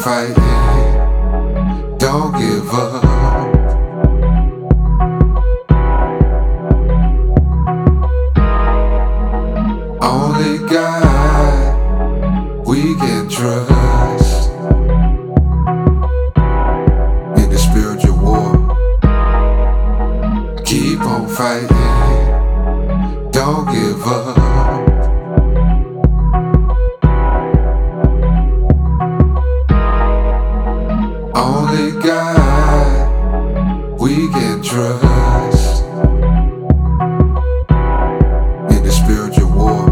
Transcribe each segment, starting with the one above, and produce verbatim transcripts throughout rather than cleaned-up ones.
fighting, don't give up. Only God we can trust in the spiritual war. Keep on fighting, don't give up. Only God we can trust in the spiritual war.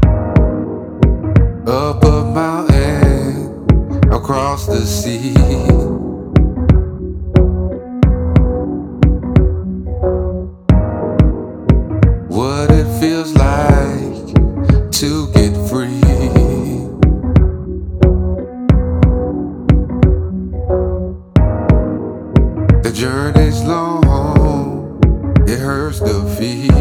Up a mountain, across the sea, what it feels like to get free. The journey's long, it hurts the feet.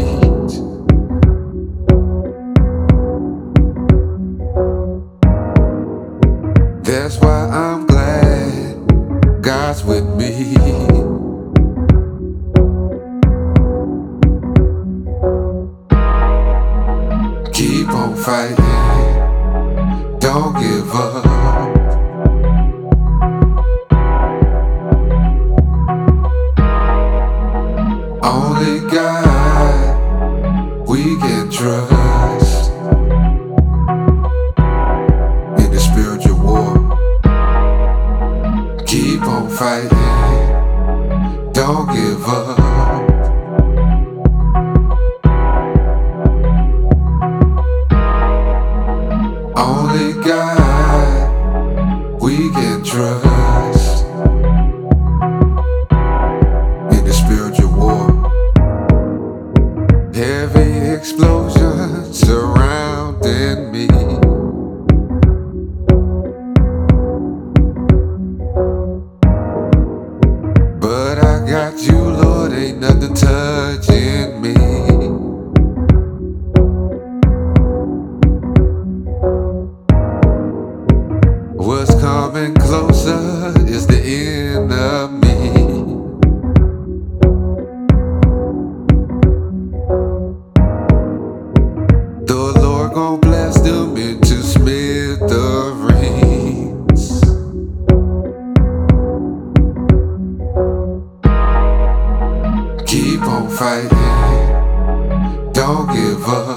That's why I'm glad God's with me. Keep on fighting, don't give up. Only God we can trust in the spiritual war. Keep on fighting, don't give up. Only God we can trust in the spiritual war. Heavy explosions surrounding me. But I got you, Lord, ain't nothing touching me. What's coming closer is the enemy. The Lord gon' blast them into smithereens. Keep on fighting, don't give up.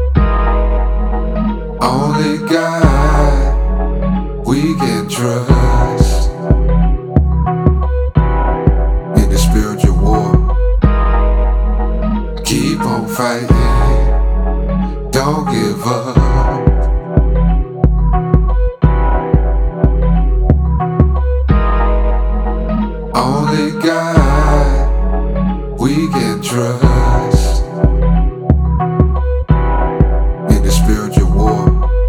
Only God we can trust.